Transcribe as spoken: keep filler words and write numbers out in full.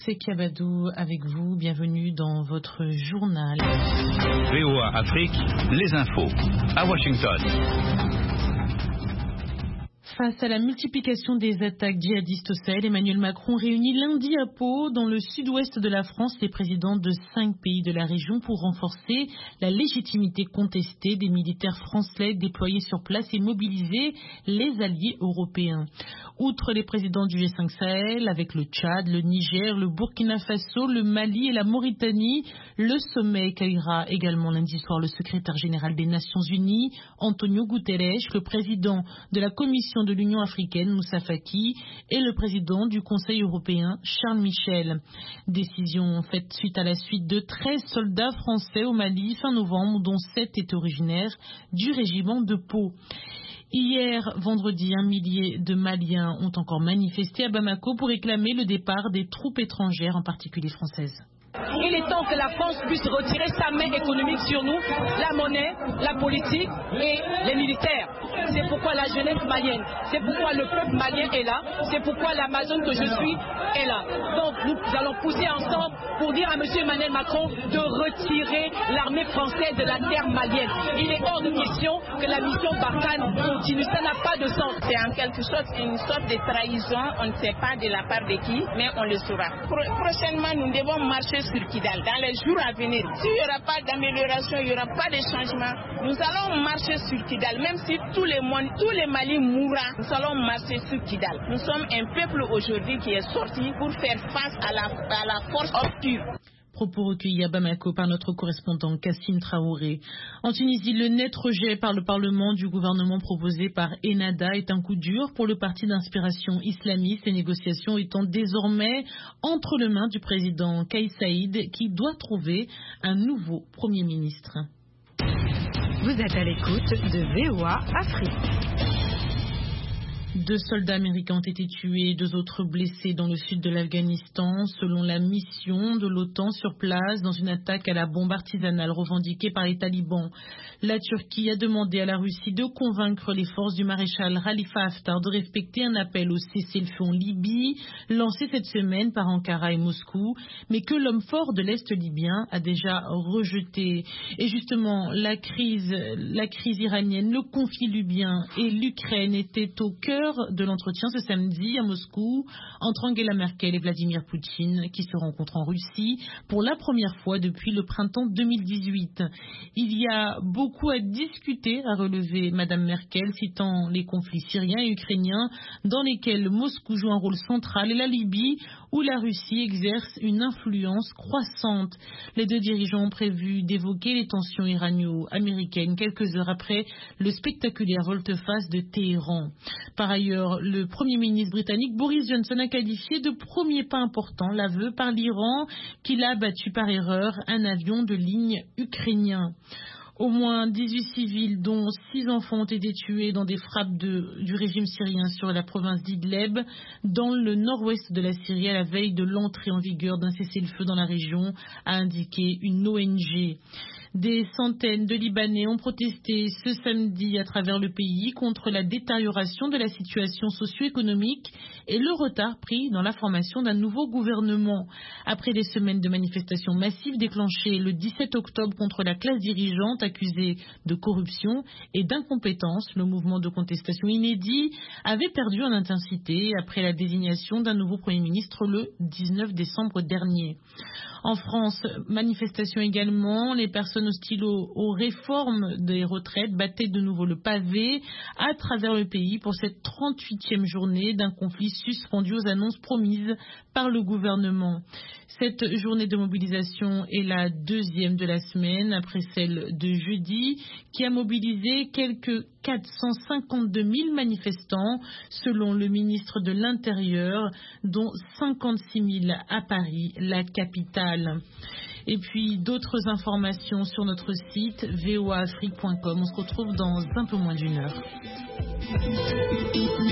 C'est Kabadou avec vous, bienvenue dans votre journal. V O A Afrique, les infos, à Washington. Face à la multiplication des attaques djihadistes au Sahel, Emmanuel Macron réunit lundi à Pau, dans le sud-ouest de la France, les présidents de cinq pays de la région pour renforcer la légitimité contestée des militaires français déployés sur place et mobiliser les alliés européens. Outre les présidents du G cinq Sahel, avec le Tchad, le Niger, le Burkina Faso, le Mali et la Mauritanie, le sommet accueillera également lundi soir le secrétaire général des Nations Unies, Antonio Guterres, le président de la Commission de l'Union africaine, Moussa Faki, et le président du Conseil européen, Charles Michel. Décision faite suite à la suite de treize soldats français au Mali fin novembre, dont sept étaient originaires du régiment de Pau. Hier, vendredi, un millier de Maliens ont encore manifesté à Bamako pour réclamer le départ des troupes étrangères, en particulier françaises. Il est temps que la France puisse retirer sa main économique sur nous, la monnaie, la politique et les militaires. C'est pourquoi la jeunesse malienne, c'est pourquoi le peuple malien est là, c'est pourquoi l'Amazone que je suis est là. Donc nous allons pousser ensemble pour dire à M. Emmanuel Macron de retirer l'armée française de la terre malienne. Il est hors de question que la mission Barkhane continue, ça n'a pas de sens. C'est en quelque sorte une sorte de trahison, on ne sait pas de la part de qui, mais on le saura. Pro- prochainement, nous devons marcher sur Kidal dans les jours à venir. S'il n'y aura pas d'amélioration, il n'y aura pas de changement, nous allons marcher sur Kidal, même si tous les monde, tous les Mali mourront, nous allons marcher sur Kidal. Nous sommes un peuple aujourd'hui qui est sorti pour faire face à la, à la force obscure. Propos recueillis à Bamako par notre correspondant Cassine Traoré. En Tunisie, le net rejet par le Parlement du gouvernement proposé par Ennahda est un coup dur pour le parti d'inspiration islamiste, les négociations étant désormais entre les mains du président Kais Saïd qui doit trouver un nouveau Premier ministre. Vous êtes à l'écoute de V O A Afrique. Deux soldats américains ont été tués et deux autres blessés dans le sud de l'Afghanistan, selon la mission de l'OTAN sur place dans une attaque à la bombe artisanale revendiquée par les talibans. La Turquie a demandé à la Russie de convaincre les forces du maréchal Khalifa Haftar de respecter un appel au cessez-le-feu en Libye, lancé cette semaine par Ankara et Moscou, mais que l'homme fort de l'Est libyen a déjà rejeté. Et justement, la crise, la crise iranienne, le conflit libyen et l'Ukraine étaient au cœur de l'entretien ce samedi à Moscou entre Angela Merkel et Vladimir Poutine qui se rencontrent en Russie pour la première fois depuis le printemps deux mille dix-huit. Il y a beaucoup à discuter, a relevé Madame Merkel, citant les conflits syriens et ukrainiens dans lesquels Moscou joue un rôle central et la Libye où la Russie exerce une influence croissante. Les deux dirigeants ont prévu d'évoquer les tensions irano-américaines quelques heures après le spectaculaire volte-face de Téhéran. Par ailleurs, le Premier ministre britannique Boris Johnson a qualifié de premier pas important l'aveu par l'Iran qu'il a abattu par erreur un avion de ligne ukrainien. Au moins dix-huit civils, dont six enfants, ont été tués dans des frappes de, du régime syrien sur la province d'Idleb, dans le nord-ouest de la Syrie, à la veille de l'entrée en vigueur d'un cessez-le-feu dans la région, a indiqué une O N G. Des centaines de Libanais ont protesté ce samedi à travers le pays contre la détérioration de la situation socio-économique et le retard pris dans la formation d'un nouveau gouvernement. Après des semaines de manifestations massives déclenchées le dix-sept octobre contre la classe dirigeante accusée de corruption et d'incompétence, le mouvement de contestation inédit avait perdu en intensité après la désignation d'un nouveau Premier ministre le dix-neuf décembre dernier. En France, manifestation également, les personnes hostiles aux, aux réformes des retraites battaient de nouveau le pavé à travers le pays pour cette trente-huitième journée d'un conflit suspendu aux annonces promises par le gouvernement. Cette journée de mobilisation est la deuxième de la semaine après celle de jeudi qui a mobilisé quelques quatre cent cinquante-deux mille manifestants selon le ministre de l'Intérieur, dont cinquante-six mille à Paris, la capitale. Et puis d'autres informations sur notre site v o a afrique point com. On se retrouve dans un peu moins d'une heure.